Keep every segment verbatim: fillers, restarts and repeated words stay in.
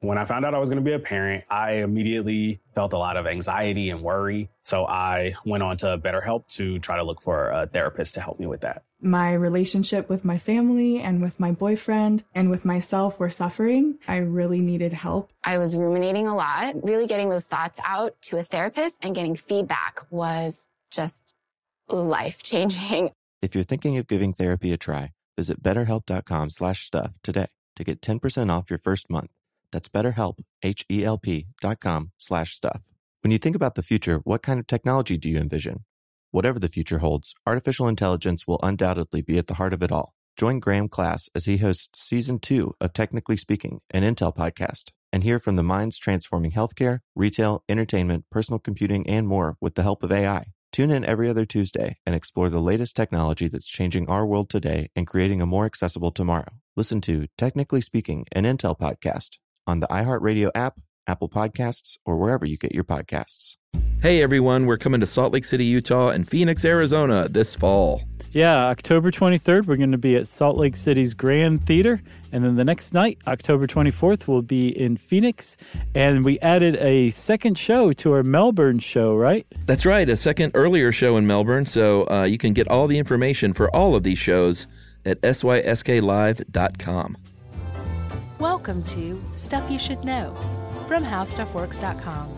When I found out I was going to be a parent, I immediately felt a lot of anxiety and worry. So I went on to BetterHelp to try to look for a therapist to help me with that. My relationship with my family and with my boyfriend and with myself were suffering. I really needed help. I was ruminating a lot. Really getting those thoughts out to a therapist and getting feedback was just life-changing. If you're thinking of giving therapy a try, visit betterhelp.com slash stuff today to get ten percent off your first month. That's BetterHelp, H-E-L-P dot com slash stuff. When you think about the future, what kind of technology do you envision? Whatever the future holds, artificial intelligence will undoubtedly be at the heart of it all. Join Graham Class as he hosts Season two of Technically Speaking, an Intel podcast, and hear from the minds transforming healthcare, retail, entertainment, personal computing, and more with the help of A I. Tune in every other Tuesday and explore the latest technology that's changing our world today and creating a more accessible tomorrow. Listen to Technically Speaking, an Intel podcast on the iHeartRadio app, Apple Podcasts, or wherever you get your podcasts. Hey everyone, we're coming to Salt Lake City, Utah and Phoenix, Arizona this fall. Yeah, October twenty-third, we're going to be at Salt Lake City's Grand Theater. And then the next night, October twenty-fourth, we'll be in Phoenix. And we added a second show to our Melbourne show, right? That's right, a second earlier show in Melbourne. So uh, you can get all the information for all of these shows at S Y S K live dot com. Welcome to Stuff You Should Know from how stuff works dot com.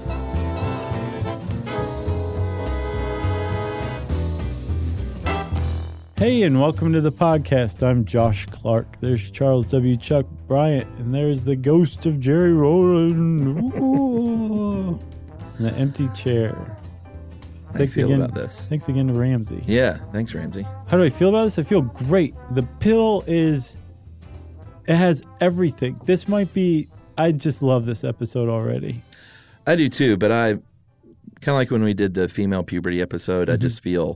Hey, and welcome to the podcast. I'm Josh Clark. There's Charles W. Chuck Bryant, and there's the ghost of Jerry Rowland. Ooh. In the empty chair. How Thanks do you feel again, about this? Thanks again to Ramsey. Yeah, thanks, Ramsey. How do I feel about this? I feel great. The pill is... It has everything. This might be... I just love this episode already. I do too, but I kind of like when we did the female puberty episode, mm-hmm. I just feel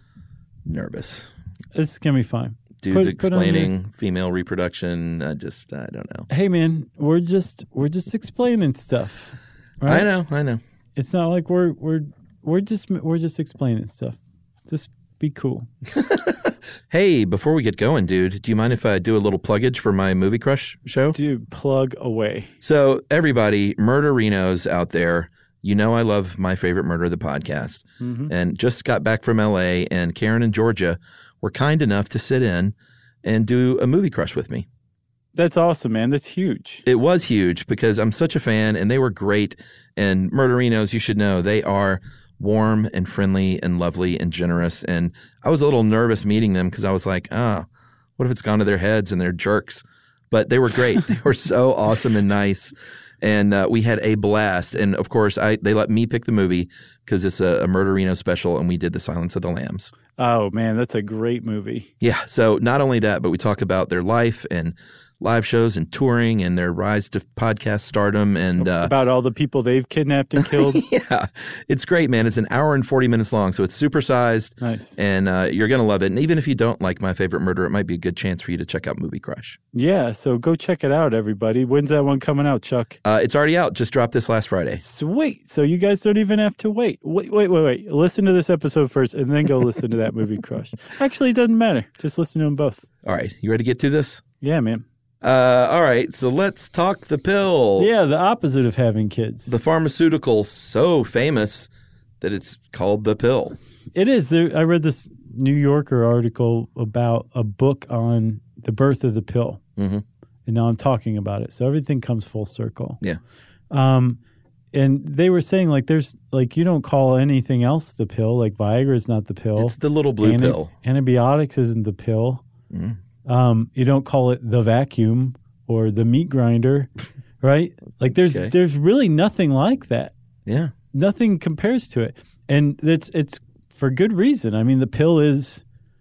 nervous. This is going to be fine. Dudes put, explaining put female reproduction. I just, I don't know. Hey man, we're just, we're just explaining stuff. Right? I know, I know. It's not like we're, we're, we're just, we're just explaining stuff. Just be cool. Hey, before we get going, dude, do you mind if I do a little pluggage for my Movie Crush show? Dude, plug away. So everybody, murderinos out there, you know I love My Favorite Murder, the podcast, mm-hmm. and just got back from L A, and Karen and Georgia were kind enough to sit in and do a Movie Crush with me. That's awesome, man. That's huge. It was huge because I'm such a fan, and they were great. And murderinos, you should know, they are warm and friendly and lovely and generous. And I was a little nervous meeting them because I was like, ah, oh, what if it's gone to their heads and they're jerks? But they were great. They were so awesome and nice. And uh, we had a blast. And of course, I they let me pick the movie because it's a, a Murderino special, and we did The Silence of the Lambs. Oh, man, that's a great movie. Yeah. So not only that, but we talk about their life and live shows and touring and their rise to podcast stardom and uh, about all the people they've kidnapped and killed. Yeah, it's great, man. It's an hour and forty minutes long, so it's supersized. Nice, and uh, you're gonna love it. And even if you don't like My Favorite Murder, it might be a good chance for you to check out Movie Crush. Yeah, so go check it out, everybody. When's that one coming out, Chuck? Uh, it's already out. Just dropped this last Friday. Sweet. So you guys don't even have to wait. Wait, wait, wait, wait. Listen to this episode first, and then go listen to that Movie Crush. Actually, it doesn't matter. Just listen to them both. All right, you ready to get to this? Yeah, man. Uh, all right, so let's talk the pill. Yeah, the opposite of having kids. The pharmaceutical so famous that it's called the pill. It is. There, I read this New Yorker article about a book on the birth of the pill. Mm-hmm. And now I'm talking about it. So everything comes full circle. Yeah. Um, and they were saying, like, there's, like, you don't call anything else the pill. Like, Viagra is not the pill. It's the little blue Anti- pill. Antibiotics isn't the pill. Mm-hmm. Um, you don't call it the vacuum or the meat grinder, right? Like there's Okay. there's really nothing like that. Yeah. Nothing compares to it. And it's it's for good reason. I mean, the pill is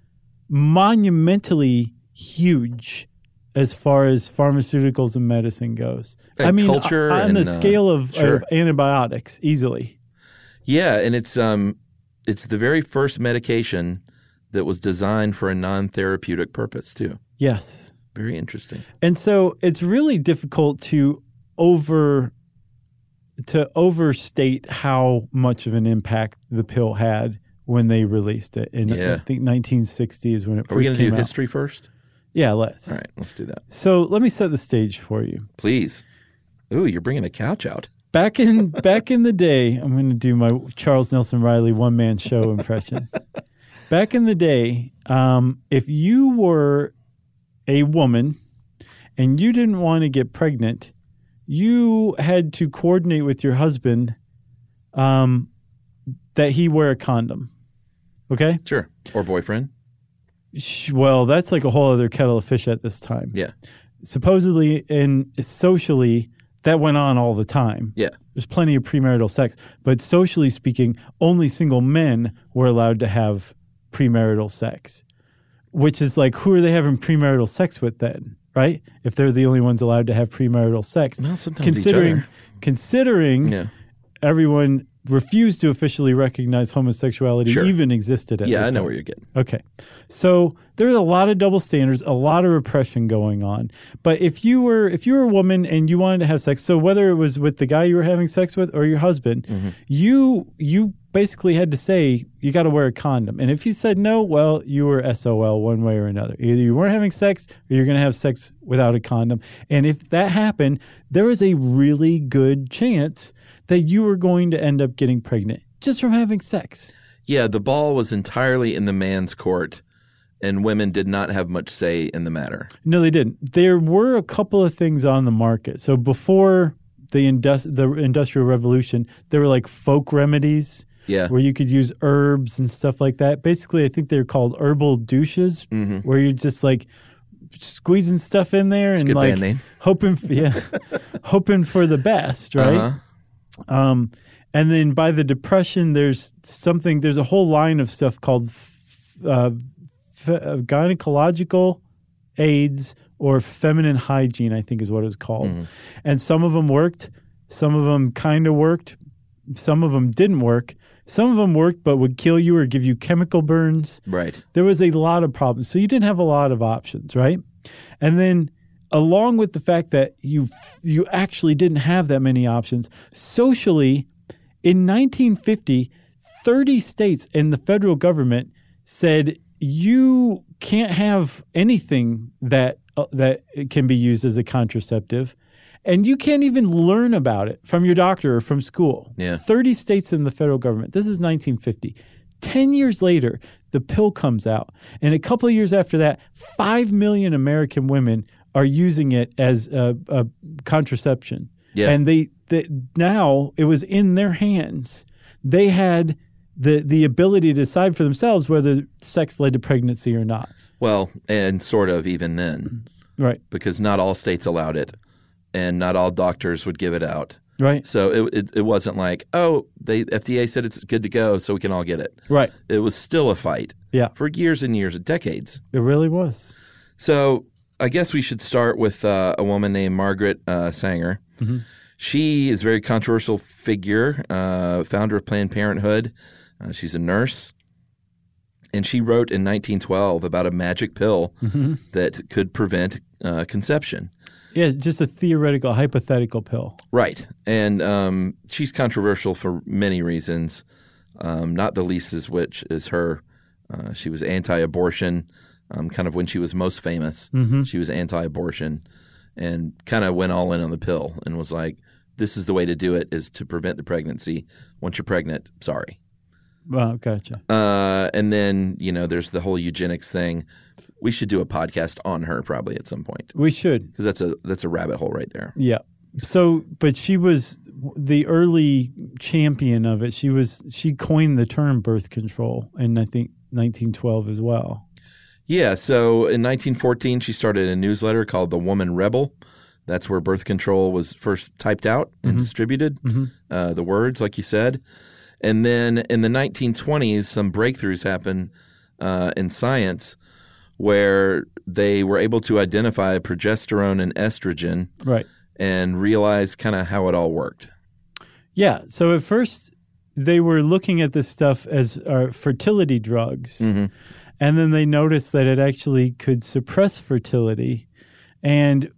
monumentally huge as far as pharmaceuticals and medicine goes. And I mean, culture on and, the scale of, uh, sure. of antibiotics, easily. Yeah, and it's um it's the very first medication that was designed for a non-therapeutic purpose, too. Yes. Very interesting. And so it's really difficult to over to overstate how much of an impact the pill had when they released it. In Yeah. I think nineteen sixty is when it Are first we going to came do out. history first? Yeah, let's. All right, let's do that. So let me set the stage for you. Please. Ooh, you're bringing a couch out. Back in back in the day, I'm going to do my Charles Nelson Riley one-man show impression. Back in the day, um, if you were a woman and you didn't want to get pregnant, you had to coordinate with your husband um, that he wear a condom. Okay? Sure. Or boyfriend. Well, that's like a whole other kettle of fish at this time. Yeah. Supposedly and socially, that went on all the time. Yeah. There's plenty of premarital sex. But socially speaking, only single men were allowed to have premarital sex, which is like, who are they having premarital sex with then, right? If they're the only ones allowed to have premarital sex. Well, sometimes considering, each other. Considering yeah. everyone refused to officially recognize homosexuality Sure. even existed at Yeah, the I know time. where you're getting. Okay. So there's a lot of double standards, a lot of repression going on. But if you were if you were a woman and you wanted to have sex, so whether it was with the guy you were having sex with or your husband, Mm-hmm. you you basically had to say you got to wear a condom. And if you said no, well, you were S O L one way or another. Either you weren't having sex or you're going to have sex without a condom. And if that happened, there was a really good chance that you were going to end up getting pregnant just from having sex. Yeah, the ball was entirely in the man's court, and women did not have much say in the matter. No, they didn't. There were a couple of things on the market. So before the indus- the Industrial Revolution, there were like folk remedies Yeah. where you could use herbs and stuff like that. Basically, I think they're called herbal douches, Mm-hmm. where you're just like squeezing stuff in there It's a and good like band name. hoping, for, yeah, hoping for the best, right? Uh-huh. Um, and then by the Depression, there's something, there's a whole line of stuff called f- uh, f- uh, gynecological aids or feminine hygiene, I think is what it was called. Mm-hmm. And some of them worked. Some of them kind of worked. Some of them didn't work. Some of them worked but would kill you or give you chemical burns. Right. There was a lot of problems. So you didn't have a lot of options, right? And then along with the fact that you you actually didn't have that many options, socially, in nineteen fifty, thirty states and the federal government said you can't have anything that uh, that can be used as a contraceptive, and you can't even learn about it from your doctor or from school. Yeah. thirty states in the federal government. This is nineteen fifty. Ten years later, the pill comes out. And a couple of years after that, five million American women are using it as a, a contraception. Yeah. And they, they now it was in their hands. They had the the ability to decide for themselves whether sex led to pregnancy or not. Well, and sort of even then, Right. because not all states allowed it, and not all doctors would give it out. Right. So it it, it wasn't like, oh, they F D A said it's good to go, so we can all get it. Right. It was still a fight Yeah. for years and years, decades. It really was. So I guess we should start with uh, a woman named Margaret uh, Sanger. Mm-hmm. She is a very controversial figure, uh, founder of Planned Parenthood. Uh, she's a nurse. And she wrote in nineteen twelve about a magic pill Mm-hmm. that could prevent uh, conception. Yeah, it's just a theoretical, hypothetical pill. Right. And um, she's controversial for many reasons, um, not the least of which is her. Uh, she was anti-abortion, um, kind of when she was most famous. Mm-hmm. She was anti-abortion and kind of went all in on the pill and was like, this is the way to do it, is to prevent the pregnancy. Once you're pregnant, sorry. Well, gotcha. Uh, and then, you know, there's the whole eugenics thing. We should do a podcast on her probably at some point We should. because that's a that's a rabbit hole right there. Yeah. So, but she was the early champion of it. She was she coined the term birth control in I think nineteen twelve as well. Yeah, so in nineteen fourteen, she started a newsletter called The Woman Rebel. That's where birth control was first typed out and Mm-hmm. distributed, Mm-hmm. uh, the words, like you said. And then in the nineteen twenties, some breakthroughs happened uh, in science where they were able to identify progesterone and estrogen Right. and realize kind of how it all worked. Yeah. So at first they were looking at this stuff as uh, fertility drugs. Mm-hmm. And then they noticed that it actually could suppress fertility. And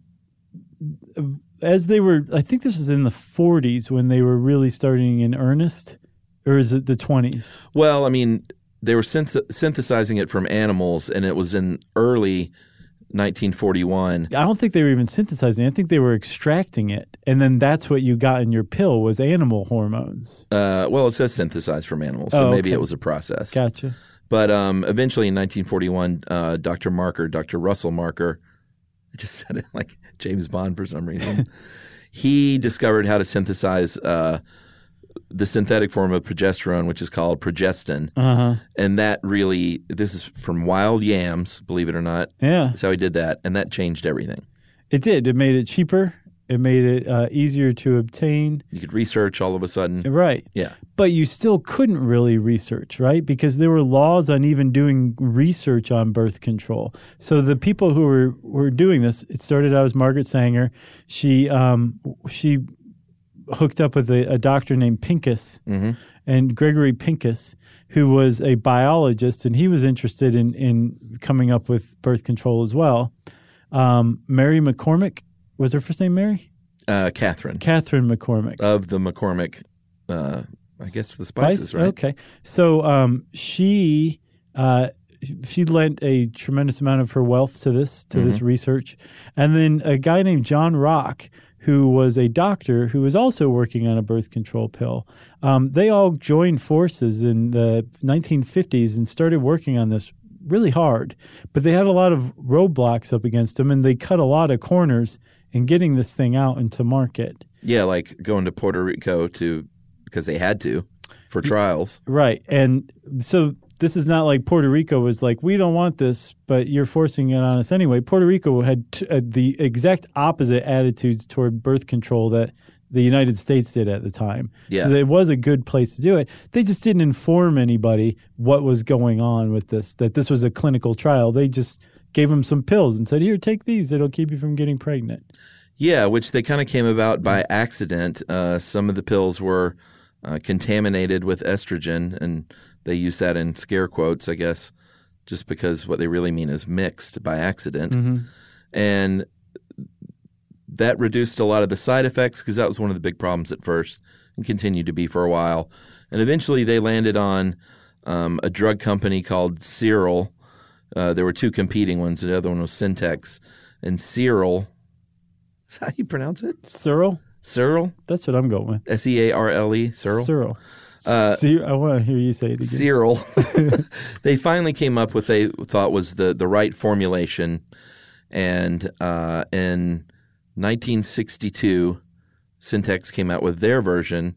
as they were, I think this was in the forties when they were really starting in earnest, or is it the twenties? Well, I mean, they were synth- synthesizing it from animals, and it was in early nineteen forty-one. I don't think they were even synthesizing. I think they were extracting it, and then that's what you got in your pill was animal hormones. Uh, well, it says synthesized from animals, so Oh, maybe okay. it was a process. Gotcha. But um, eventually in nineteen forty-one, uh, Doctor Marker, Doctor Russell Marker, I just said it like James Bond for some reason, he discovered how to synthesize uh, the synthetic form of progesterone, which is called progestin. Uh-huh. And that really, this is from wild yams, believe it or not. Yeah. That's how he did that. And that changed everything. It did. It made it cheaper. It made it uh, easier to obtain. You could research all of a sudden. Right. Yeah. But you still couldn't really research, right? Because there were laws on even doing research on birth control. So the people who were, were doing this, it started out as Margaret Sanger. She um, she hooked up with a, a doctor named Pincus, Mm-hmm. and Gregory Pincus, who was a biologist, and he was interested in, in coming up with birth control as well. Um, Mary McCormick, was her first name Mary? Uh, Catherine. Catherine McCormick. Of the McCormick, uh, I guess the spices, Spice? right? Okay. So um, she uh, she lent a tremendous amount of her wealth to this to this research. And then a guy named John Rock, who was a doctor who was also working on a birth control pill. Um, they all joined forces in the nineteen fifties and started working on this really hard. But they had a lot of roadblocks up against them, and they cut a lot of corners in getting this thing out into market. Yeah, like going to Puerto Rico to because they had to for trials. Right. And so this is not like Puerto Rico was like, we don't want this, but you're forcing it on us anyway. Puerto Rico had t- uh, the exact opposite attitudes toward birth control that the United States did at the time. Yeah. So it was a good place to do it. They just didn't inform anybody what was going on with this, that this was a clinical trial. They just gave them some pills and said, here, take these. It'll keep you from getting pregnant. Yeah, which they kind of came about by accident. Uh, some of the pills were uh, contaminated with estrogen, and they use that in scare quotes, I guess, just because what they really mean is mixed by accident. Mm-hmm. And that reduced a lot of the side effects because that was one of the big problems at first and continued to be for a while. And eventually they landed on um, a drug company called Cyril. Uh, there were two competing ones. The other one was Syntex. And Cyril, is that how you pronounce it? Cyril? Cyril? That's what I'm going with. S E A R L E, Cyril? Cyril. Uh, Cyr- I want to hear you say it again. Cyril. They finally came up with what they thought was the, the right formulation. And uh, in nineteen sixty-two, Syntex came out with their version.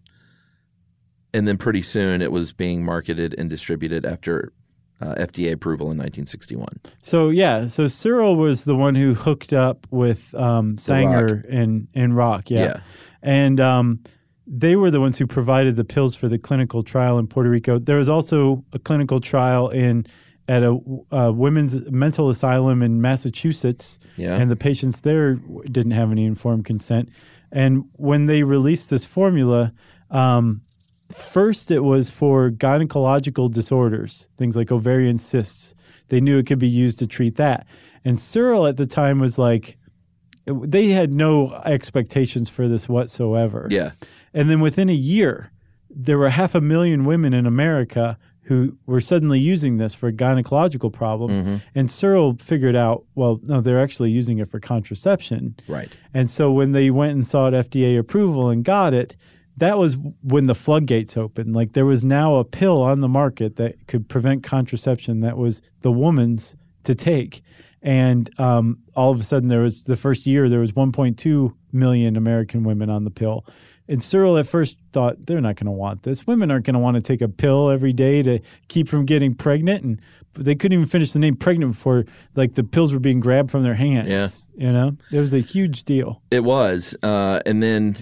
And then pretty soon it was being marketed and distributed after uh, F D A approval in nineteen sixty-one. So, yeah. So Cyril was the one who hooked up with um, Sanger and, and Rock. Yeah. Yeah. And um, they were the ones who provided the pills for the clinical trial in Puerto Rico. There was also a clinical trial in at a uh, women's mental asylum in Massachusetts. Yeah. And the patients there didn't have any informed consent. And when they released this formula, um, first it was for gynecological disorders, things like ovarian cysts. They knew it could be used to treat that. And Cyril at the time was like, they had no expectations for this whatsoever. Yeah. And then within a year, there were half a million women in America who were suddenly using this for gynecological problems. Mm-hmm. And Cyril figured out, well, no, they're actually using it for contraception. Right. And so when they went and sought F D A approval and got it, that was when the floodgates opened. Like there was now a pill on the market that could prevent contraception that was the woman's to take. And um, all of a sudden, there was the first year there was one point two million American women on the pill. And Cyril at first thought they're not going to want this. Women aren't going to want to take a pill every day to keep from getting pregnant. And they couldn't even finish the name pregnant before like the pills were being grabbed from their hands. Yeah. You know, it was a huge deal. It was. Uh, and then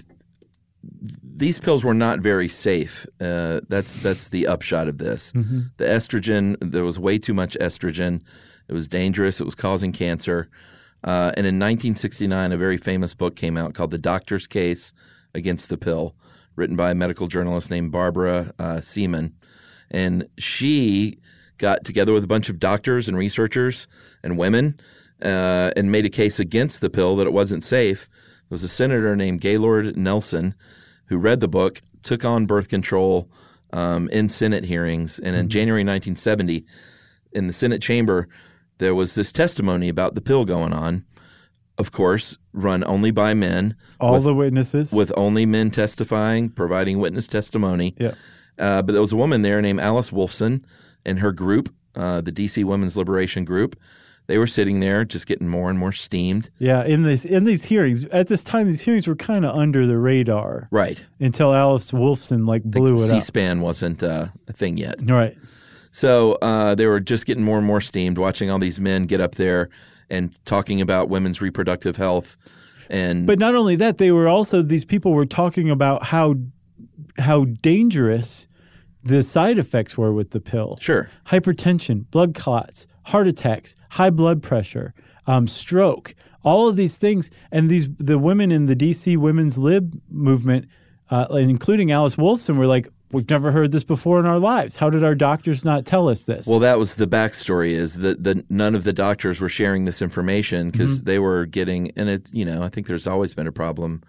these pills were not very safe. Uh, that's that's the upshot of this. Mm-hmm. The estrogen, there was way too much estrogen. It was dangerous. It was causing cancer. Uh, and in nineteen sixty-nine, a very famous book came out called The Doctor's Case Against the Pill, written by a medical journalist named Barbara uh, Seaman. And she got together with a bunch of doctors and researchers and women uh, and made a case against the pill that it wasn't safe. There was a senator named Gaylord Nelson who read the book, took on birth control um, in Senate hearings. And in mm-hmm. January nineteen seventy, in the Senate chamber, there was this testimony about the pill going on, of course, run only by men. All with, the witnesses. With only men testifying, providing witness testimony. Yeah. Uh, but there was a woman there named Alice Wolfson and her group, uh, the D C Women's Liberation Group. They were sitting there just getting more and more steamed. Yeah, in this in these hearings, at this time, these hearings were kind of under the radar. Right. Until Alice Wolfson, like, blew it up. C-SPAN wasn't uh, a thing yet. Right. So uh, they were just getting more and more steamed, watching all these men get up there and talking about women's reproductive health. And But not only that, they were also, these people were talking about how how dangerous the side effects were with the pill. Sure. Hypertension, blood clots, heart attacks, high blood pressure, um, stroke, all of these things. And these the women in the D C Women's Lib movement, uh, including Alice Wolfson, were like, we've never heard this before in our lives. How did our doctors not tell us this? Well, that was the backstory, is that the, none of the doctors were sharing this information because mm-hmm. they were getting, and it, you know, I think there's always been a problem,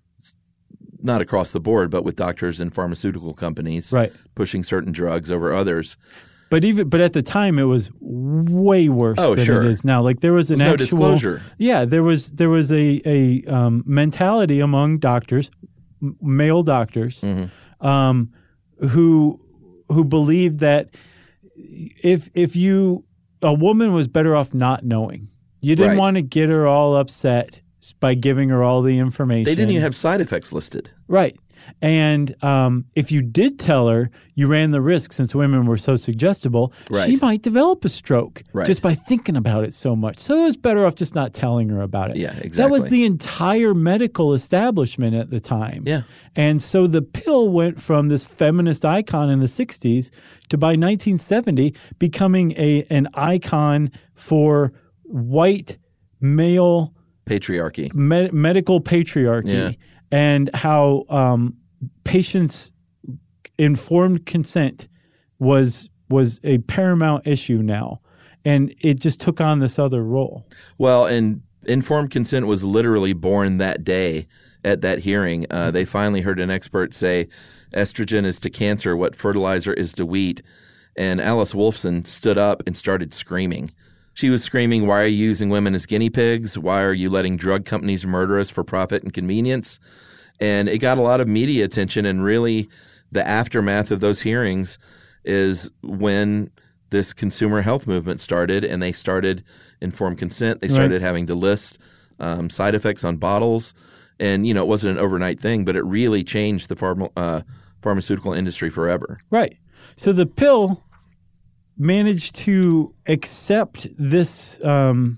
not across the board, but with doctors and pharmaceutical companies right. pushing certain drugs over others. But even but at the time it was way worse oh, than sure. it is now. Like there was an There's actual no disclosure. Yeah, there was there was a a um, mentality among doctors, m- male doctors, mm-hmm. um, who who believed that if if you a woman was better off not knowing. You didn't right. want to get her all upset by giving her all the information. They didn't even have side effects listed. Right. And um, if you did tell her, you ran the risk, since women were so suggestible, right. she might develop a stroke right. just by thinking about it so much. So it was better off just not telling her about it. Yeah, exactly. That was the entire medical establishment at the time. Yeah. And so the pill went from this feminist icon in the sixties to, by nineteen seventy, becoming a an icon for white male patriarchy, med- medical patriarchy. Yeah. And how um, patients' informed consent was was a paramount issue now, and it just took on this other role. Well, and informed consent was literally born that day at that hearing. Uh, they finally heard an expert say, "Estrogen is to cancer what fertilizer is to wheat," and Alice Wolfson stood up and started screaming. She was screaming, "Why are you using women as guinea pigs? Why are you letting drug companies murder us for profit and convenience?" And it got a lot of media attention, and really the aftermath of those hearings is when this consumer health movement started, and they started informed consent. They started right. having to list um, side effects on bottles. And, you know, it wasn't an overnight thing, but it really changed the pharma, uh, pharmaceutical industry forever. Right. So the pill managed to accept this, um,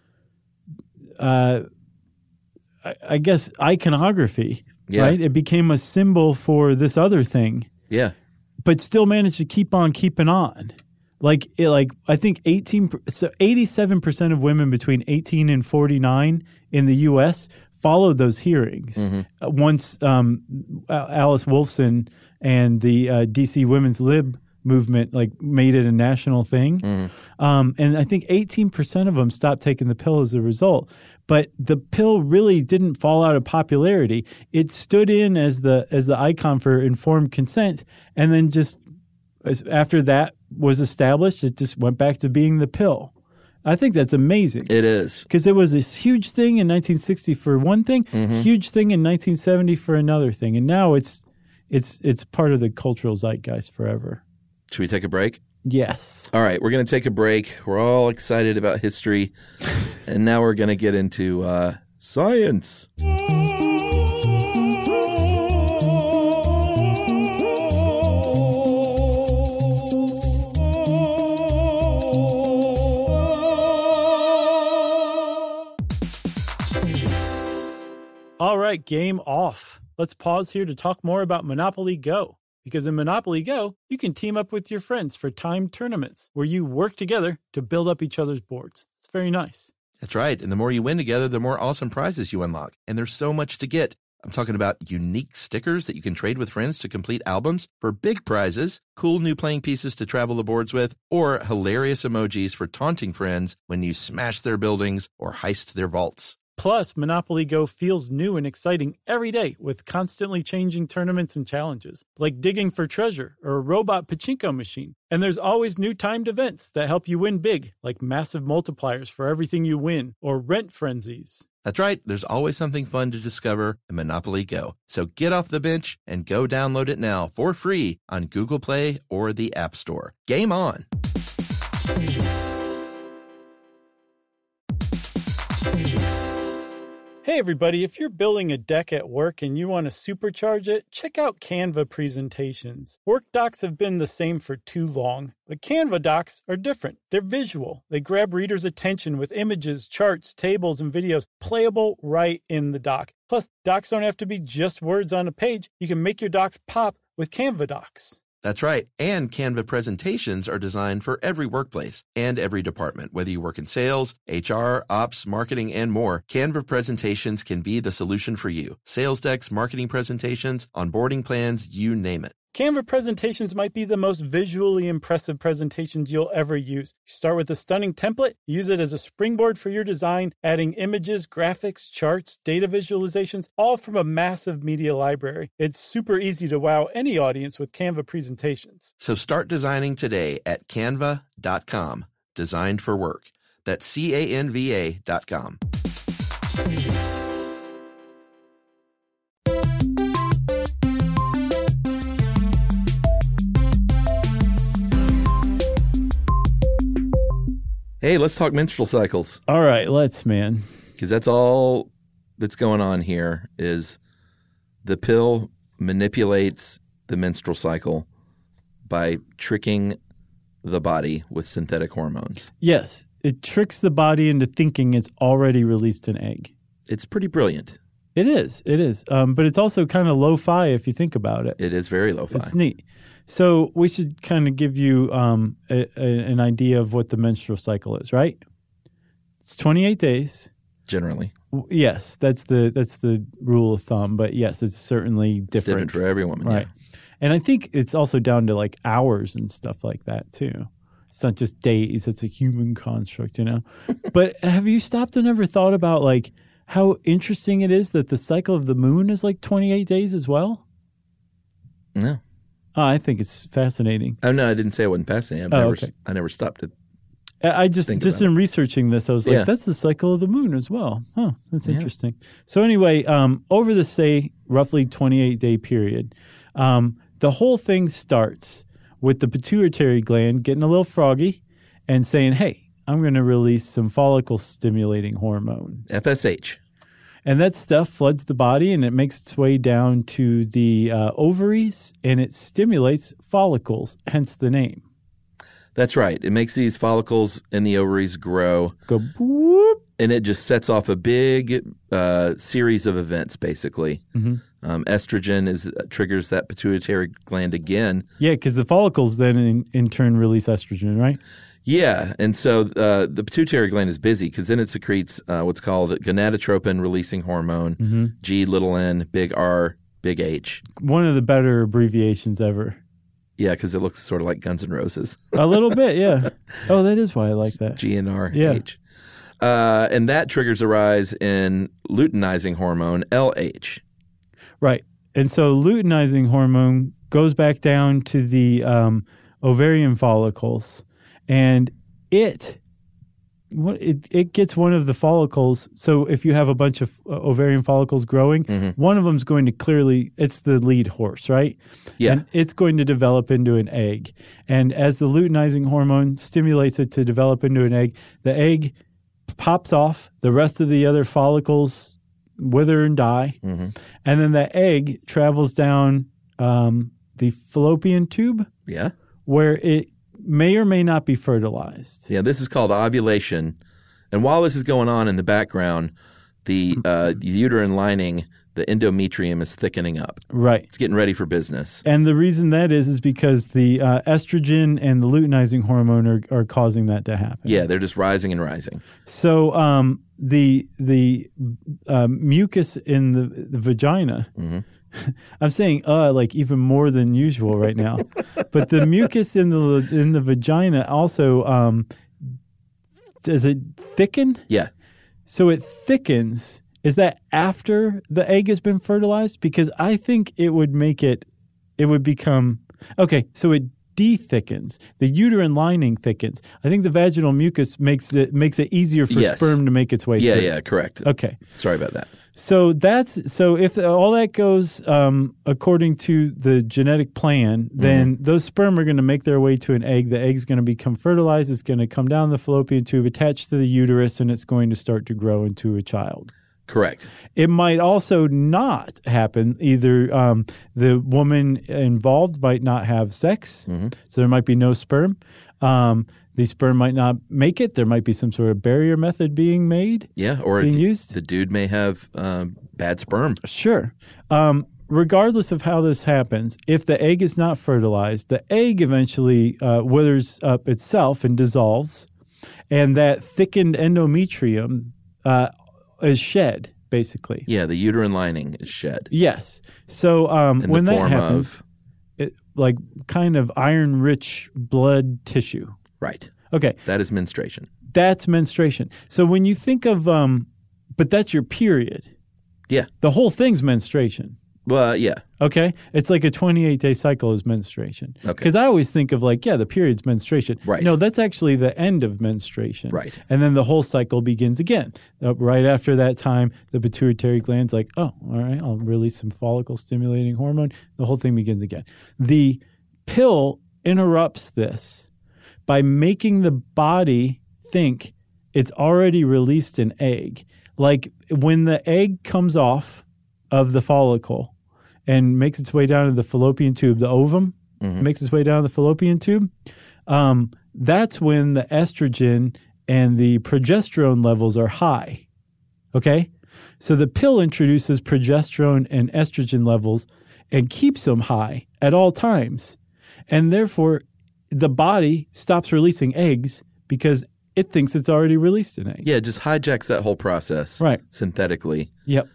uh, I, I guess, iconography, yeah. right? It became a symbol for this other thing. Yeah. But still managed to keep on keeping on. Like, it, like I think eighteen, so eighty-seven percent of women between eighteen and forty-nine in the U S followed those hearings. Mm-hmm. Uh, once um, Alice Wolfson and the uh, D C Women's Lib movement like made it a national thing. Mm-hmm. Um, and I think eighteen percent of them stopped taking the pill as a result. But the pill really didn't fall out of popularity. It stood in as the as the icon for informed consent, and then just as, after that was established, it just went back to being the pill. I think that's amazing. It is. Because it was this huge thing in nineteen sixty for one thing, mm-hmm. huge thing in nineteen seventy for another thing. And now it's it's it's part of the cultural zeitgeist forever. Should we take a break? Yes. All right, we're going to take a break. We're all excited about history, and now we're going to get into uh, science. All right, game off. Let's pause here to talk more about Monopoly Go. Because in Monopoly Go, you can team up with your friends for timed tournaments where you work together to build up each other's boards. It's very nice. That's right. And the more you win together, the more awesome prizes you unlock. And there's so much to get. I'm talking about unique stickers that you can trade with friends to complete albums for big prizes, cool new playing pieces to travel the boards with, or hilarious emojis for taunting friends when you smash their buildings or heist their vaults. Plus, Monopoly Go feels new and exciting every day with constantly changing tournaments and challenges, like digging for treasure or a robot pachinko machine. And there's always new timed events that help you win big, like massive multipliers for everything you win or rent frenzies. That's right. There's always something fun to discover in Monopoly Go. So get off the bench and go download it now for free on Google Play or the App Store. Game on. Hey everybody, if you're building a deck at work and you want to supercharge it, check out Canva presentations. Work docs have been the same for too long, but Canva docs are different. They're visual. They grab readers' attention with images, charts, tables, and videos playable right in the doc. Plus, docs don't have to be just words on a page. You can make your docs pop with Canva docs. That's right. And Canva presentations are designed for every workplace and every department. Whether you work in sales, H R, ops, marketing, and more, Canva presentations can be the solution for you. Sales decks, marketing presentations, onboarding plans, you name it. Canva presentations might be the most visually impressive presentations you'll ever use. You start with a stunning template, use it as a springboard for your design, adding images, graphics, charts, data visualizations, all from a massive media library. It's super easy to wow any audience with Canva presentations. So start designing today at canva dot com. Designed for work. That's C A N V A dot com. Hey, let's talk menstrual cycles. All right, let's, man. Because that's all that's going on here is the pill manipulates the menstrual cycle by tricking the body with synthetic hormones. Yes, it tricks the body into thinking it's already released an egg. It's pretty brilliant. It is, it is. Um, but it's also kind of lo-fi if you think about it. It is very lo-fi. It's neat. So we should kind of give you um, a, a, an idea of what the menstrual cycle is, right? It's twenty-eight days. Generally. W- Yes, that's the that's the rule of thumb. But yes, it's certainly different. It's different for every woman, right? yeah. And I think it's also down to like hours and stuff like that too. It's not just days; it's a human construct, you know. But have you stopped and ever thought about like how interesting it is that the cycle of the moon is like twenty-eight days as well? No. Oh, I think it's fascinating. Oh, no, I didn't say it wasn't fascinating. I've Oh, never, okay. I never stopped to I I just think just about in researching this, I was like, Yeah. that's the cycle of the moon as well. Huh, that's Yeah. interesting. So anyway, um, over the, say, roughly twenty-eight day period, um, the whole thing starts with the pituitary gland getting a little froggy and saying, hey, I'm going to release some follicle-stimulating hormone. F S H. And that stuff floods the body and it makes its way down to the uh, ovaries and it stimulates follicles, hence the name. That's right. It makes these follicles in the ovaries grow. Go boop. And it just sets off a big uh, series of events, basically. Mm-hmm. Um, estrogen is uh, triggers that pituitary gland again. Yeah, because the follicles then in, in turn release estrogen, right? Yeah, and so uh, the pituitary gland is busy because then it secretes uh, what's called gonadotropin-releasing hormone, Mm-hmm. G little n, big R, big H. One of the better abbreviations ever. Yeah, because it looks sort of like Guns N' Roses. A little bit, yeah. Oh, that is why I like that. G and R, Yeah. H. Uh, and that triggers a rise in luteinizing hormone, L H. Right. And so luteinizing hormone goes back down to the um, ovarian follicles, and it what it, it gets one of the follicles. So if you have a bunch of uh, ovarian follicles growing, Mm-hmm. one of them's going to clearly, it's the lead horse, right? Yeah. And it's going to develop into an egg. And as the luteinizing hormone stimulates it to develop into an egg, the egg pops off, the rest of the other follicles wither and die. Mm-hmm. And then the egg travels down um, the fallopian tube Yeah. where it may or may not be fertilized. Yeah, this is called ovulation. And while this is going on in the background, the, uh, the uterine lining, the endometrium, is thickening up. Right. It's getting ready for business. And the reason that is is because the uh, estrogen and the luteinizing hormone are, are causing that to happen. Yeah, they're just rising and rising. So um, the the uh, mucus in the, the vagina, Mm-hmm. I'm saying uh like even more than usual right now, but the mucus in the in the vagina also um, does it thicken? Yeah. So it thickens. Is that after the egg has been fertilized? Because I think it would make it, it would become, okay, so it de-thickens. The uterine lining thickens. I think the vaginal mucus makes it makes it easier for Yes. sperm to make its way Yeah, through. yeah, correct. Okay. Sorry about that. So that's so if all that goes um, according to the genetic plan, then Mm-hmm. those sperm are going to make their way to an egg. The egg's going to become fertilized. It's going to come down the fallopian tube, attach to the uterus, and it's going to start to grow into a child. Correct. It might also not happen. Either um, the woman involved might not have sex, Mm-hmm. so there might be no sperm. Um, the sperm might not make it. There might be some sort of barrier method being made. Yeah, or Being d- used? the dude may have um, bad sperm. Sure. Um, regardless of how this happens, if the egg is not fertilized, the egg eventually uh, withers up itself and dissolves, and that thickened endometrium uh, is shed, basically. Yeah, the uterine lining is shed Yes. So um, in when the that form happens, of it, like kind of iron-rich blood tissue. right. Okay, That is menstruation. that's menstruation. So when you think of, um, but that's your period. Yeah. The whole thing's menstruation. Well, yeah. Okay, it's like a twenty-eight day cycle is menstruation. Okay. Because I always think of like, yeah, the period's menstruation. Right. No, that's actually the end of menstruation. Right. And then the whole cycle begins again. Uh, right after that time, the pituitary gland's like, oh, all right, I'll release some follicle stimulating hormone. The whole thing begins again. The pill interrupts this by making the body think it's already released an egg. Like when the egg comes off of the follicle and makes its way down to the fallopian tube, the ovum Mhm. makes its way down the fallopian tube, um, that's when the estrogen and the progesterone levels are high. Okay? So the pill introduces progesterone and estrogen levels and keeps them high at all times. And therefore, the body stops releasing eggs because it thinks it's already released an egg. Yeah, it just hijacks that whole process Right. synthetically. Yep.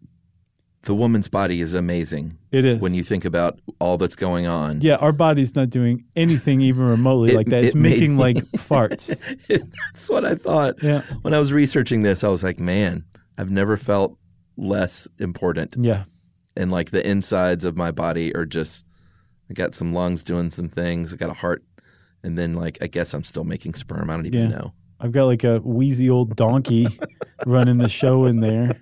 The woman's body is amazing It is. when you think about all that's going on. Yeah, our body's not doing anything even remotely It- like that. It's it made making me- like farts. That's what I thought. Yeah. When I was researching this, I was like, man, I've never felt less important. Yeah. And like the insides of my body are just, I got some lungs doing some things. I got a heart. And then like, I guess I'm still making sperm. I don't even Yeah. know. I've got like a wheezy old donkey running the show in there.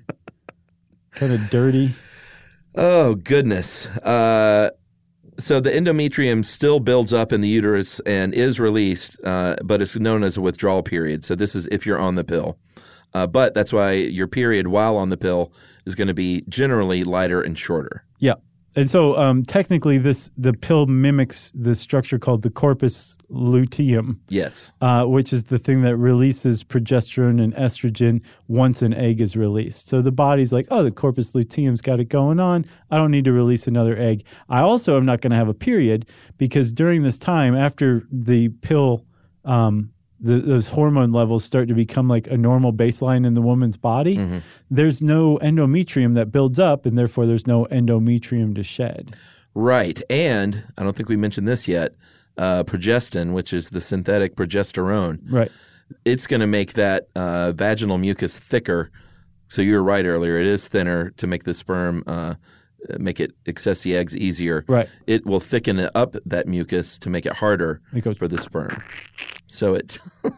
Kind of dirty. Oh, goodness. Uh, so the endometrium still builds up in the uterus and is released, uh, but it's known as a withdrawal period. So this is if you're on the pill. Uh, but that's why your period while on the pill is going to be generally lighter and shorter. Yeah. And so um, technically this the pill mimics the structure called the corpus luteum, Yes. uh, which is the thing that releases progesterone and estrogen once an egg is released. So the body's like, oh, the corpus luteum's got it going on. I don't need to release another egg. I also am not going to have a period because during this time, after the pill, um, the, those hormone levels start to become like a normal baseline in the woman's body, Mm-hmm. there's no endometrium that builds up, and therefore there's no endometrium to shed. Right. And I don't think we mentioned this yet. Uh, progestin, which is the synthetic progesterone, Right. it's going to make that uh, vaginal mucus thicker. So you were right earlier. It is thinner to make the sperm, uh, make it access the eggs easier. Right. It will thicken it up that mucus to make it harder It goes- for the sperm. So it,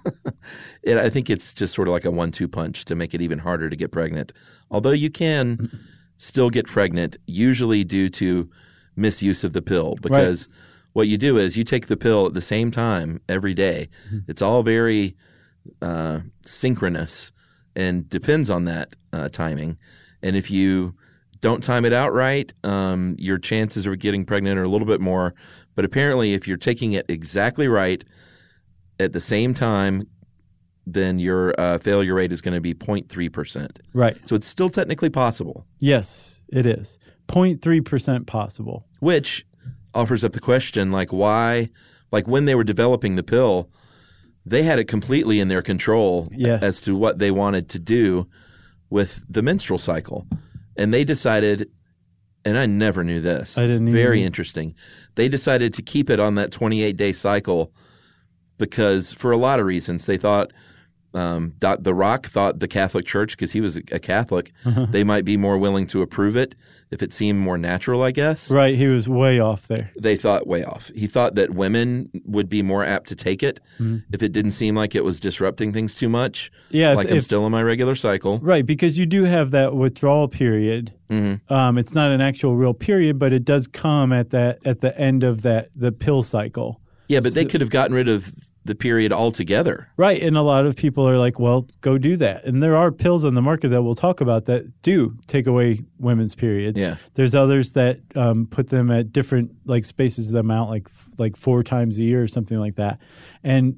it, I think it's just sort of like a one two punch to make it even harder to get pregnant. Although you can still get pregnant, usually due to misuse of the pill, because what you do is you take the pill at the same time every day. It's all very uh, synchronous and depends on that uh, timing. And if you don't time it out right, um, your chances of getting pregnant are a little bit more. But apparently, if you're taking it exactly right at the same time, then your uh, failure rate is going to be zero point three percent. Right. So it's still technically possible, Yes, it is. zero point three percent possible. which offers up the question, like why, like when they were developing the pill, they had it completely in their control Yeah. as to what they wanted to do with the menstrual cycle. And they decided, and I never knew this. I didn't It's very either. interesting. They decided to keep it on that twenty-eight day cycle because for a lot of reasons they thought um, Doc, The Rock thought the Catholic Church, because he was a Catholic, they might be more willing to approve it if it seemed more natural, I guess. Right. He was way off there. They thought way off. He thought that women would be more apt to take it mm-hmm. if it didn't seem like it was disrupting things too much. Yeah, like if, I'm if, still in my regular cycle. Right, because you do have that withdrawal period. Mm-hmm. Um, it's not an actual real period, but it does come at that at the end of that the pill cycle. Yeah, but so, they could have gotten rid of the period altogether. Right, and a lot of people are like, well, go do that. And there are pills on the market that we'll talk about that do take away women's periods. Yeah. There's others that um, put them at different like spaces of them out, like like four times a year or something like that. And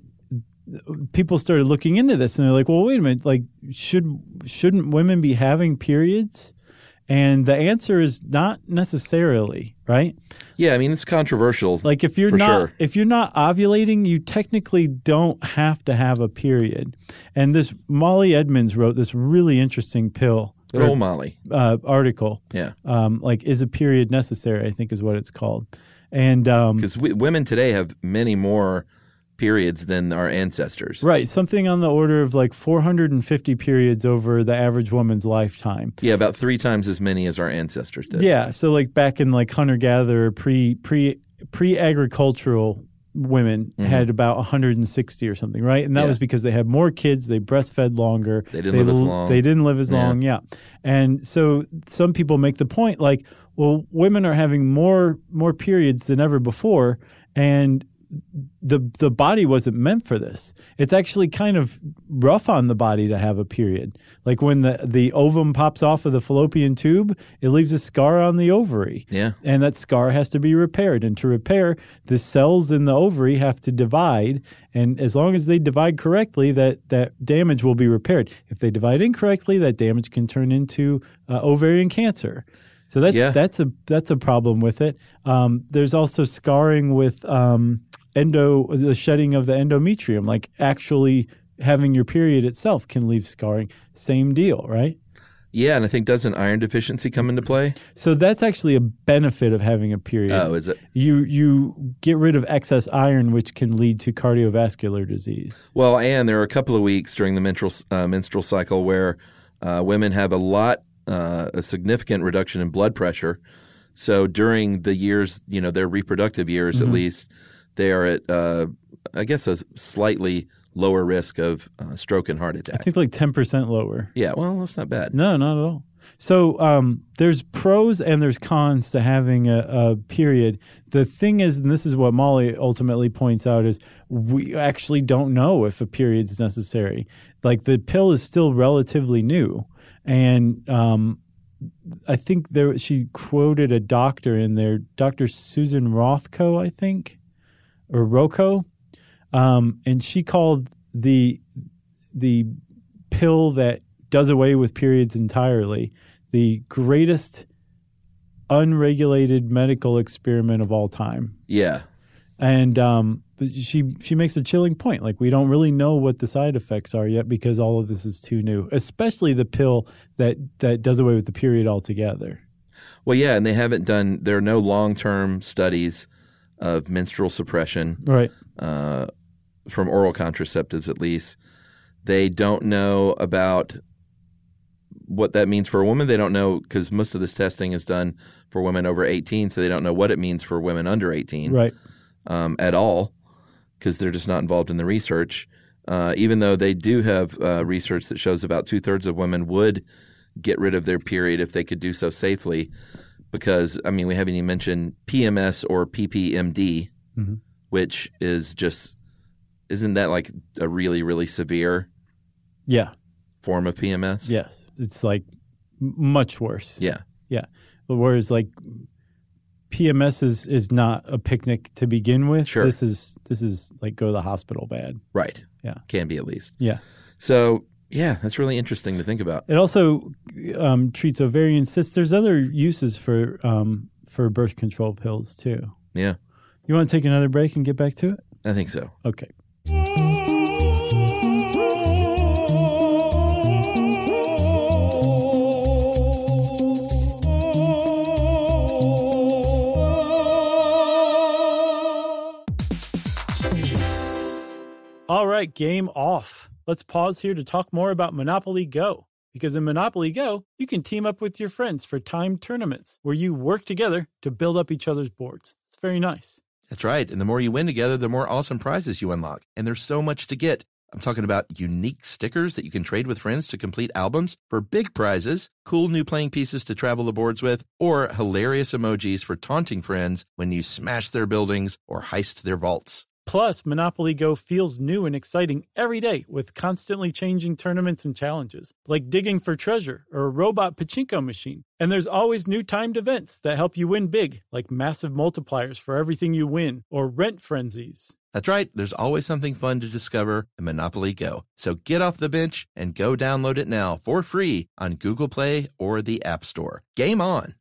people started looking into this, and they're like, well, wait a minute, like should shouldn't women be having periods? And the answer is not necessarily, right? Yeah, I mean it's controversial. Like if you're for not sure. if you're not ovulating, you technically don't have to have a period. And this Molly Edmonds wrote this really interesting pill. Good or, old Molly. Uh, article. Yeah. Um, like is a period necessary? I think is what it's called. And because um, women today have many more periods than our ancestors. Right. Something on the order of like four hundred fifty periods over the average woman's lifetime. Yeah, about three times as many as our ancestors did. Yeah. So like back in like hunter-gatherer, pre, pre, pre-agricultural women mm-hmm. had about one hundred sixty or something, right? And that yeah. was because they had more kids, they breastfed longer. They didn't they live as long. They didn't live as yeah. long, yeah. And so some people make the point like, well, women are having more more periods than ever before, and the the body wasn't meant for this. It's actually kind of rough on the body to have a period. Like when the, the ovum pops off of the fallopian tube, it leaves a scar on the ovary. Yeah. And that scar has to be repaired. And to repair, the cells in the ovary have to divide. And as long as they divide correctly, that, that damage will be repaired. If they divide incorrectly, that damage can turn into uh, ovarian cancer. So that's yeah. that's a that's a problem with it. Um, there's also scarring with um, endo, the shedding of the endometrium. Like actually having your period itself can leave scarring. Same deal, right? Yeah, and I think doesn't iron deficiency come into play? So that's actually a benefit of having a period. Oh, is it? You you get rid of excess iron, which can lead to cardiovascular disease. Well, and there are a couple of weeks during the menstrual uh, menstrual cycle where uh, women have a lot. Uh, a significant reduction in blood pressure. So during the years, you know, their reproductive years mm-hmm. at least, they are at, uh, I guess, a slightly lower risk of uh, stroke and heart attack. I think like ten percent lower. Yeah, well, that's not bad. No, not at all. So um, there's pros and there's cons to having a, a period. The thing is, and this is what Molly ultimately points out, is we actually don't know if a period is necessary. Like the pill is still relatively new. And um, I think there she quoted a doctor in there, Doctor Susan Rothko, I think, or Rocco, um, and she called the the pill that does away with periods entirely the greatest unregulated medical experiment of all time. Yeah, and um, she she makes a chilling point. Like we don't really know what the side effects are yet because all of this is too new, especially the pill that, that does away with the period altogether. Well, yeah, and they haven't done – there are no long-term studies of menstrual suppression right. uh, from oral contraceptives at least. They don't know about what that means for a woman. They don't know because most of this testing is done for women over eighteen, so they don't know what it means for women under eighteen right. um, at all. Because they're just not involved in the research, uh, even though they do have uh, research that shows about two-thirds of women would get rid of their period if they could do so safely. Because, I mean, we haven't even mentioned P M S or P P M D, mm-hmm. which is just – isn't that like a really, really severe yeah. form of P M S? Yes. It's like much worse. Yeah. Yeah. Whereas like – P M S is, is not a picnic to begin with. Sure. This is this is like go to the hospital bad. Right. Yeah. Can be at least. Yeah. So, yeah, that's really interesting to think about. It also um, treats ovarian cysts. There's other uses for um, for birth control pills too. Yeah. You want to take another break and get back to it? I think so. Okay. All right, game off. let's pause here to talk more about Monopoly Go. Because in Monopoly Go, you can team up with your friends for timed tournaments where you work together to build up each other's boards. It's very nice. That's right. And the more you win together, the more awesome prizes you unlock. And there's so much to get. I'm talking about unique stickers that you can trade with friends to complete albums for big prizes, cool new playing pieces to travel the boards with, or hilarious emojis for taunting friends when you smash their buildings or heist their vaults. Plus, Monopoly Go feels new and exciting every day with constantly changing tournaments and challenges, like digging for treasure or a robot pachinko machine. And there's always new timed events that help you win big, like massive multipliers for everything you win or rent frenzies. That's right. There's always something fun to discover in Monopoly Go. So get off the bench and go download it now for free on Google Play or the App Store. Game on!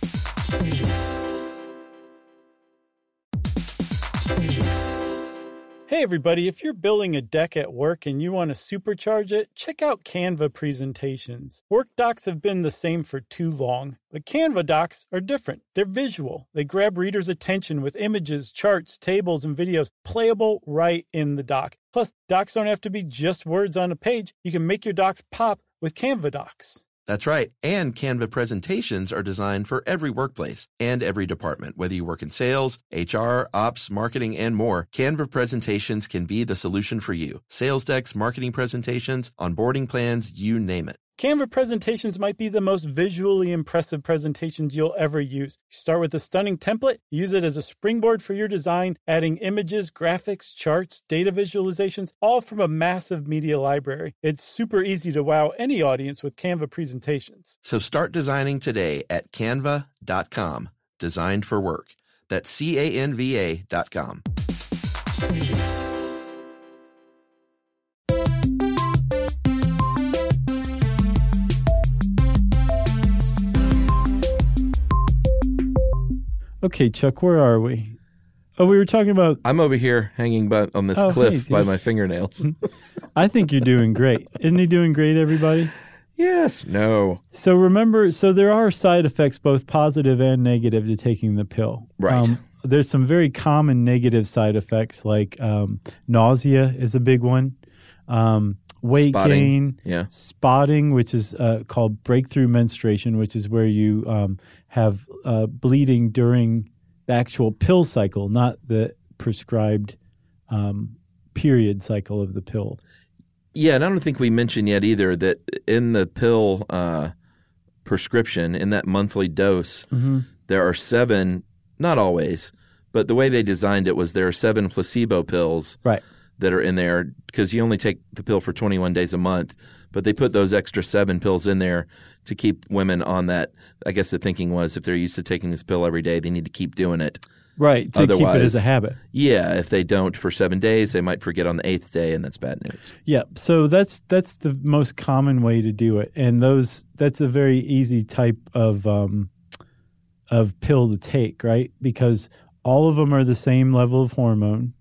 Hey everybody, if you're building a deck at work and you want to supercharge it, check out Canva presentations. Work docs have been the same for too long, but Canva docs are different. They're visual. They grab readers' attention with images, charts, tables, and videos playable right in the doc. Plus, docs don't have to be just words on a page. You can make your docs pop with Canva docs. That's right. And Canva presentations are designed for every workplace and every department. Whether you work in sales, H R, ops, marketing, and more, Canva presentations can be the solution for you. Sales decks, marketing presentations, onboarding plans, you name it. Canva presentations might be the most visually impressive presentations you'll ever use. You start with a stunning template, use it as a springboard for your design, adding images, graphics, charts, data visualizations, all from a massive media library. It's super easy to wow any audience with Canva presentations. So start designing today at canva dot com. Designed for work. That's C A N V A dot com. Okay, Chuck, where are we? Oh, we were talking about... I'm over here hanging by, on this oh, cliff hey, by my fingernails. I think you're doing great. Isn't he doing great, everybody? Yes. No. So remember, so there are side effects, both positive and negative, to taking the pill. Right. Um, there's some very common negative side effects, like um, nausea is a big one. Um, weight spotting. gain, yeah. spotting, which is uh, called breakthrough menstruation, which is where you um, have uh, bleeding during the actual pill cycle, not the prescribed um, period cycle of the pill. Yeah, and I don't think we mentioned yet either that in the pill uh, prescription, in that monthly dose, mm-hmm. there are seven, not always, but the way they designed it was there are seven placebo pills. Right. That are in there because you only take the pill for twenty-one days a month, but they put those extra seven pills in there to keep women on that. I guess the thinking was if they're used to taking this pill every day, they need to keep doing it. Right, to Otherwise, keep it as a habit. Yeah, if they don't for seven days, they might forget on the eighth day, and that's bad news. Yeah, so that's that's the most common way to do it, and those that's a very easy type of um, of pill to take, right? Because all of them are the same level of hormone.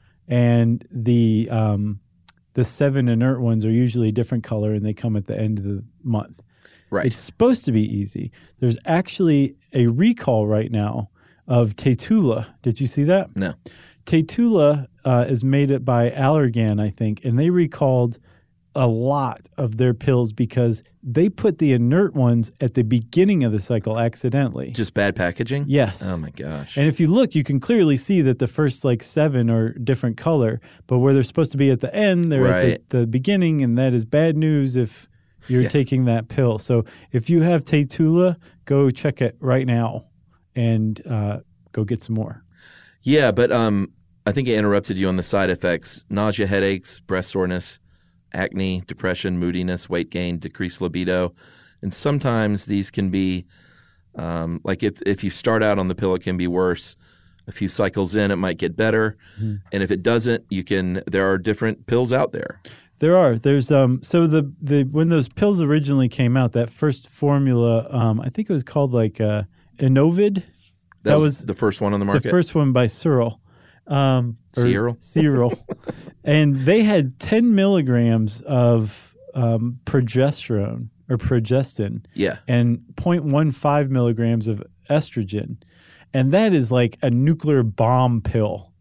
And the um, the seven inert ones are usually a different color, and they come at the end of the month. Right. It's supposed to be easy. There's actually a recall right now of Taytula. Did you see that? No. Taytula uh, is made by Allergan, I think, and they recalled a lot of their pills because they put the inert ones at the beginning of the cycle accidentally. Just bad packaging? Yes. Oh, my gosh. And if you look, you can clearly see that the first like seven are different color, but where they're supposed to be at the end, they're right. at the, the beginning, and that is bad news if you're yeah. taking that pill. So if you have Taytula, go check it right now and uh, go get some more. Yeah, but um, I think I interrupted you on the side effects. Nausea, headaches, breast soreness, acne, depression, moodiness, weight gain, decreased libido. And sometimes these can be, um, like if, if you start out on the pill, it can be worse. A few cycles in, it might get better. Mm-hmm. And if it doesn't, you can, there are different pills out there. There are. There's um. So the, the when those pills originally came out, that first formula, um, I think it was called like uh, Inovid. That, that was, was the first one on the market? The first one by Cyril. Um, Cyril? Cyril. And they had ten milligrams of um, progesterone or progestin. Yeah. And zero point one five milligrams of estrogen. And that is like a nuclear bomb pill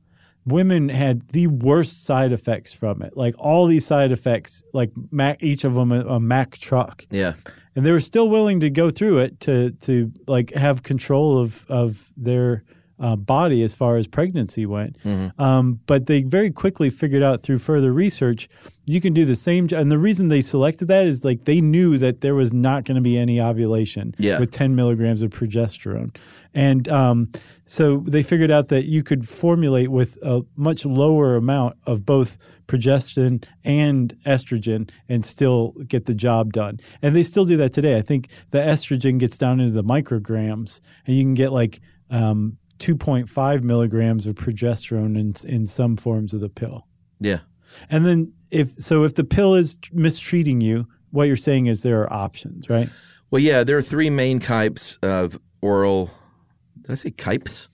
women had the worst side effects from it. Like all these side effects, like Mac, each of them a, a Mack truck. Yeah. And they were still willing to go through it to to like have control of of their uh, body as far as pregnancy went. Mm-hmm. Um, but they very quickly figured out through further research you can do the same. And the reason they selected that is like they knew that there was not going to be any ovulation yeah. with ten milligrams of progesterone. And um, so they figured out that you could formulate with a much lower amount of both progestin and estrogen and still get the job done. And they still do that today. I think the estrogen gets down into the micrograms, and you can get like um, two point five milligrams of progesterone in, in some forms of the pill. Yeah. And then if so, if the pill is mistreating you, what you're saying is there are options, right? Well, yeah, there are three main types of oral. Did I say kypes?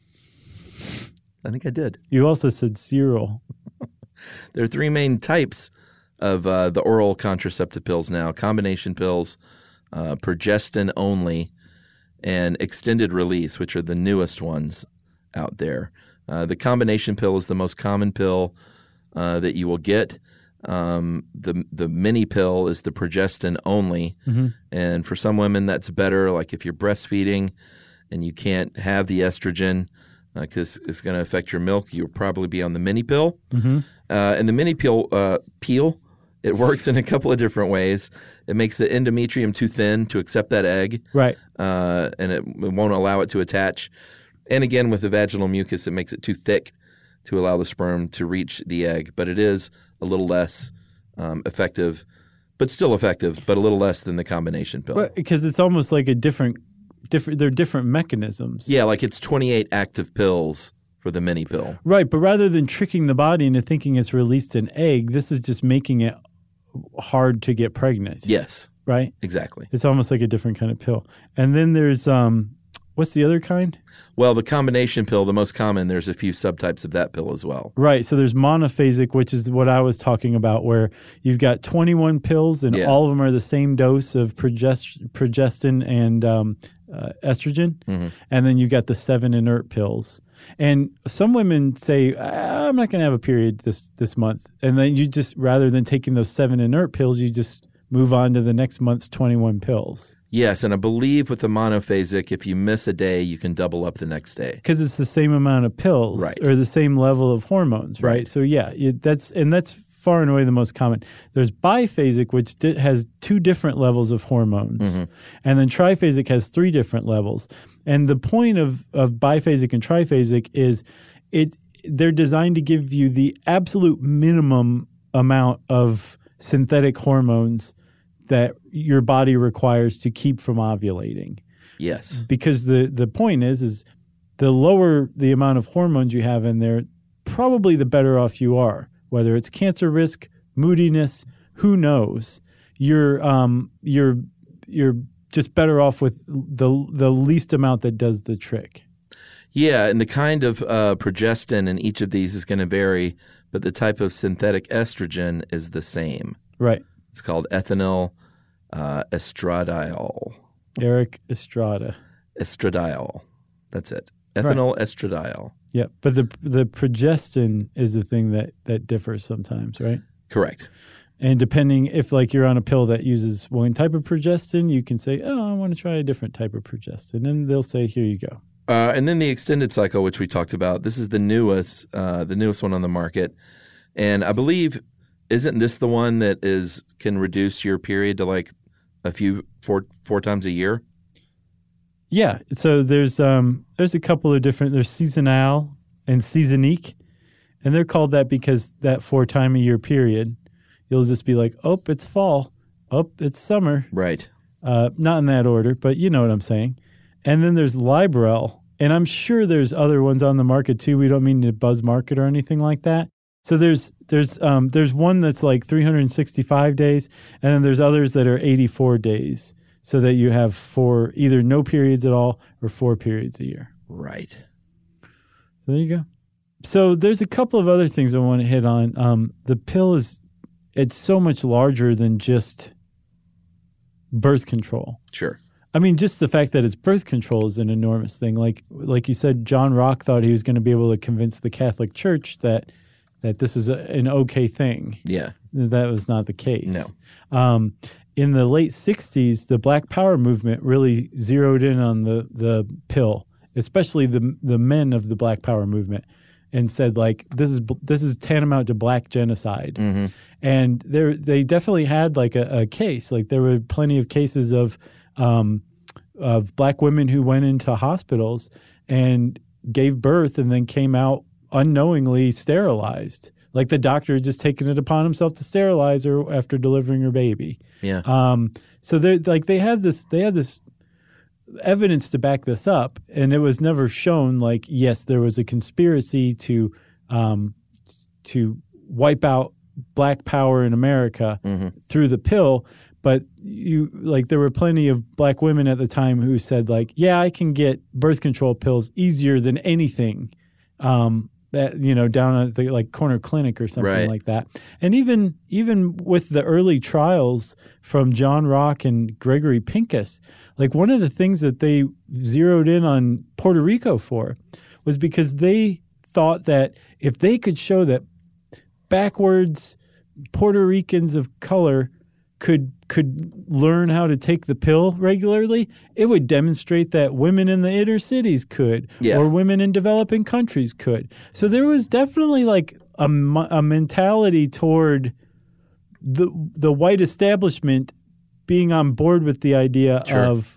I think I did. You also said cereal. There are three main types of uh, the oral contraceptive pills now: combination pills, uh, progestin only, and extended release, which are the newest ones out there. Uh, the combination pill is the most common pill uh, that you will get. Um, the the mini pill is the progestin only, mm-hmm. and for some women that's better. Like if you're breastfeeding and you can't have the estrogen because uh, it's going to affect your milk, you'll probably be on the mini pill. Mm-hmm. Uh, and the mini pill uh, peel, it works in a couple of different ways. It makes the endometrium too thin to accept that egg, right? Uh, and it, it won't allow it to attach. And again, with the vaginal mucus, it makes it too thick to allow the sperm to reach the egg. But it is a little less um, effective, but still effective, but a little less than the combination pill. Well, because it's almost like a different, different. They're different mechanisms. Yeah, like it's twenty-eight active pills for the mini pill. Right, but rather than tricking the body into thinking it's released an egg, this is just making it hard to get pregnant. Yes. Right? Exactly. It's almost like a different kind of pill. And then there's, um, what's the other kind? Well, the combination pill, the most common, there's a few subtypes of that pill as well. Right. So there's monophasic, which is what I was talking about, where you've got twenty-one pills and Yeah. all of them are the same dose of progest- progestin and um, uh, estrogen. Mm-hmm. And then you've got the seven inert pills. And some women say, ah, I'm not going to have a period this, this month. And then you just, rather than taking those seven inert pills, you just move on to the next month's twenty-one pills. Yes, and I believe with the monophasic, if you miss a day, you can double up the next day. Because it's the same amount of pills, Right. or the same level of hormones, right? Right. So yeah, it, that's and that's far and away the most common. There's biphasic, which di- has two different levels of hormones, Mhm. and then triphasic has three different levels. And the point of of biphasic and triphasic is it they're designed to give you the absolute minimum amount of synthetic hormones that your body requires to keep from ovulating. Yes. Because the, the point is, is the lower the amount of hormones you have in there, probably the better off you are. Whether it's cancer risk, moodiness, who knows? You're um you're you're just better off with the the least amount that does the trick. Yeah, and the kind of uh, progestin in each of these is going to vary, but the type of synthetic estrogen is the same. Right. It's called ethinyl uh, estradiol. Eric Estrada. Estradiol. That's it. Ethinyl estradiol. Yeah, but the the progestin is the thing that, that differs sometimes, right? Correct. And depending if like you're on a pill that uses one type of progestin, you can say, oh, I want to try a different type of progestin. And they'll say, here you go. Uh, and then the extended cycle, which we talked about. This is the newest, uh, the newest one on the market. And I believe, isn't this the one that is can reduce your period to like a few, four four times a year? Yeah. So there's um there's a couple of different, there's seasonal and seasonique. And they're called that because that four time a year period, you'll just be like, oh, it's fall. Oh, it's summer. Right. Uh, not in that order, but you know what I'm saying. And then there's Librel. And I'm sure there's other ones on the market too. We don't mean to buzz market or anything like that. So there's there's um there's one that's like three hundred sixty-five days, and then there's others that are eighty-four days, so that you have four, either no periods at all or four periods a year. Right. So there you go. So there's a couple of other things I want to hit on. Um, the pill is it's so much larger than just birth control. Sure. I mean, just the fact that it's birth control is an enormous thing. Like like you said, John Rock thought he was going to be able to convince the Catholic Church that that this is a, an okay thing. Yeah. That was not the case. No. Um, in the late sixties, the Black Power movement really zeroed in on the, the pill, especially the the men of the Black Power movement, and said, like, this is this is tantamount to black genocide. Mm-hmm. And there they definitely had like a, a case. Like there were plenty of cases of um, of black women who went into hospitals and gave birth and then came out unknowingly sterilized. Like the doctor had just taken it upon himself to sterilize her after delivering her baby. Yeah. Um, so they like they had this they had this evidence to back this up, and it was never shown like, yes, there was a conspiracy to um, to wipe out black power in America mm-hmm. through the pill. But you like there were plenty of black women at the time who said like, yeah, I can get birth control pills easier than anything. Um, that you know, down at the like corner clinic or something right. like that. And even even with the early trials from John Rock and Gregory Pincus, like one of the things that they zeroed in on Puerto Rico for was because they thought that if they could show that backwards Puerto Ricans of color could could learn how to take the pill regularly, it would demonstrate that women in the inner cities could, yeah. or women in developing countries could. So there was definitely like a, a mentality toward the the white establishment being on board with the idea sure. of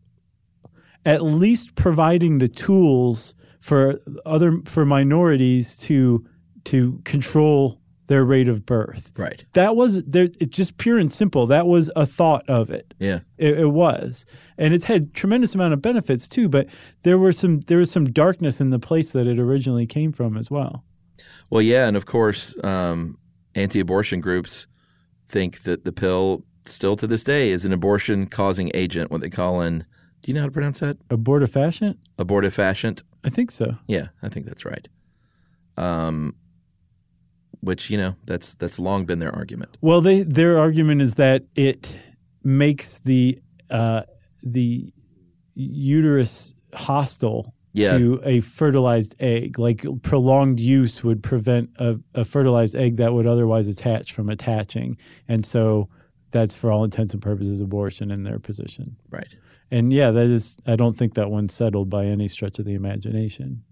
at least providing the tools for other for minorities to to control their rate of birth. Right. That was there. It's just pure and simple. That was a thought of it. Yeah. It, it was, and it's had tremendous amount of benefits too. But there were some there was some darkness in the place that it originally came from as well. Well, yeah, and of course, um, anti-abortion groups think that the pill still to this day is an abortion-causing agent. What they call in, do you know how to pronounce that? Abortifacient? Abortifacient. I think so. Yeah, I think that's right. Um. Which, you know, that's that's long been their argument. Well, they their argument is that it makes the uh, the uterus hostile yeah. to a fertilized egg. Like prolonged use would prevent a, a fertilized egg that would otherwise attach from attaching. And so that's for all intents and purposes abortion in their position. Right. And yeah, that is, I don't think that one's settled by any stretch of the imagination.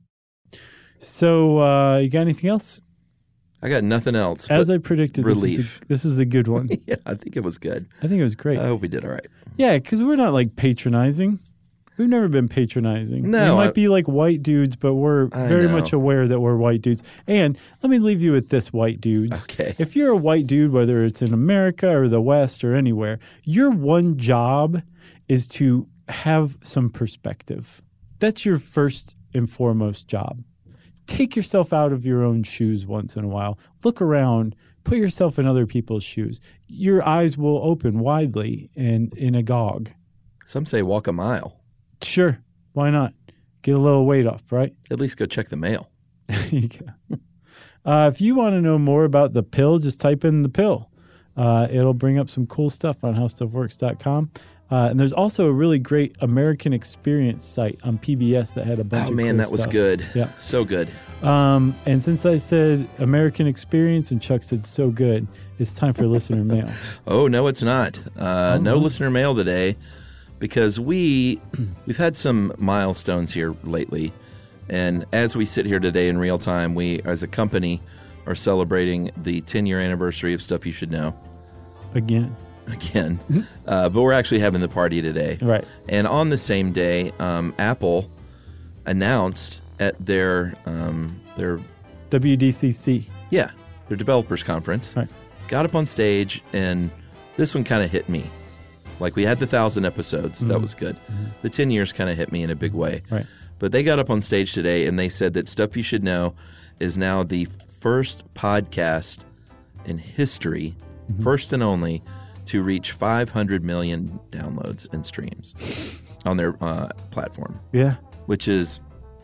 So uh, you got anything else? I got nothing else. As I predicted, relief. This is, a, this is a good one. Yeah, I think it was good. I think it was great. I hope we did all right. Yeah, because we're not like patronizing. We've never been patronizing. No, we might I, be like white dudes, but we're I very know. much aware that we're white dudes. And let me leave you with this, white dudes. Okay. If you're a white dude, whether it's in America or the West or anywhere, your one job is to have some perspective. That's your first and foremost job. Take yourself out of your own shoes once in a while. Look around. Put yourself in other people's shoes. Your eyes will open widely and in agog. Some say walk a mile. Sure. Why not? Get a little weight off, right? At least go check the mail. There you go. Uh, if you want to know more about the pill, just type in the pill. Uh, it'll bring up some cool stuff on how stuff works dot com. Uh, and there's also a really great American Experience site on P B S that had a bunch oh, of man, cool that was stuff. good. Yeah. So good. Um, and since I said American Experience and Chuck said so good, it's time for listener mail. Oh, no, it's not. Uh, Oh, no no. listener mail today because we, we've had some milestones here lately. And as we sit here today in real time, we, as a company, are celebrating the ten-year anniversary of Stuff You Should Know. Again. Again. uh, but we're actually having the party today. Right. And on the same day, um, Apple announced at their um, their W D C C. yeah their developers conference, Right. got up on stage, and this one kind of hit me. Like we had the thousand episodes, that Mhm. was good. The ten years kind of hit me in a big way. Right. But they got up on stage today and they said that Stuff You Should Know is now the first podcast in history, Mhm. first and only, to reach five hundred million downloads and streams on their uh, platform, Yeah. which is,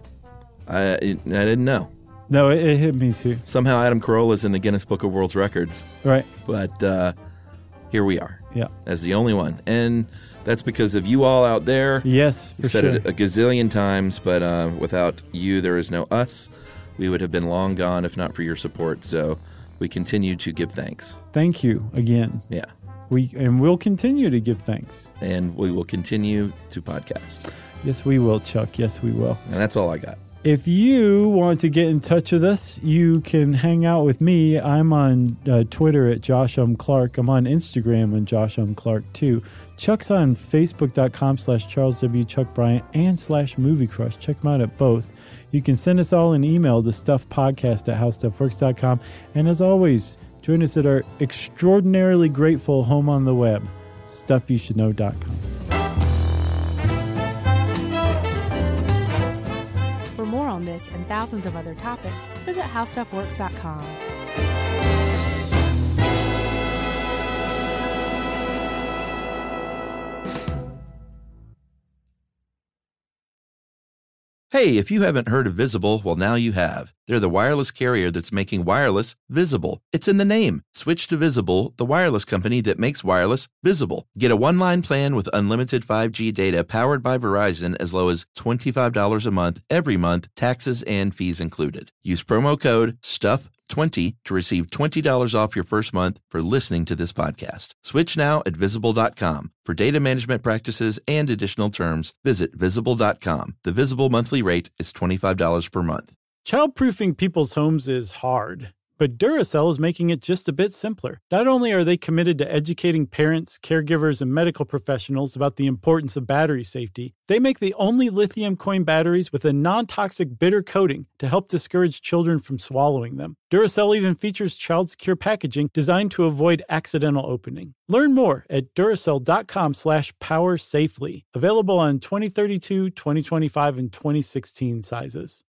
I, I didn't know. No, it, it hit me too. Somehow Adam Carolla's in the Guinness Book of World Records, Right. but uh, here we are Yeah. as the only one. And That's because of you all out there. Yes, for You've said sure. it a gazillion times, but uh, without you, there is no us. We would have been long gone if not for your support. So we continue to give thanks. Thank you again. Yeah. We and we'll continue to give thanks. And we will continue to podcast. Yes, we will, Chuck. Yes, we will. And that's all I got. If you want to get in touch with us, you can hang out with me. I'm on uh, Twitter at Josh M. Clark. I'm on Instagram and Josh M. Clark too. Chuck's on Facebook.com slash Charles W. Chuck Bryant and slash Movie Crush. Check him out at both. You can send us all an email to stuffpodcast at howstuffworks dot com. And as always, join us at our extraordinarily grateful home on the web, stuff you should know dot com. For more on this and thousands of other topics, visit how stuff works dot com. Hey, if you haven't heard of Visible, well, now you have. They're the wireless carrier that's making wireless visible. It's in the name. Switch to Visible, the wireless company that makes wireless visible. Get a one-line plan with unlimited five G data powered by Verizon as low as twenty-five dollars a month every month, taxes and fees included. Use promo code stuff twenty to receive twenty dollars off your first month for listening to this podcast. Switch now at visible dot com. For data management practices and additional terms, visit visible dot com. The Visible monthly rate is twenty-five dollars per month. Childproofing people's homes is hard, but Duracell is making it just a bit simpler. Not only are they committed to educating parents, caregivers, and medical professionals about the importance of battery safety, they make the only lithium coin batteries with a non-toxic bitter coating to help discourage children from swallowing them. Duracell even features child-secure packaging designed to avoid accidental opening. Learn more at Duracell.com slash power safely. Available on twenty thirty-two, twenty twenty-five, and twenty sixteen sizes.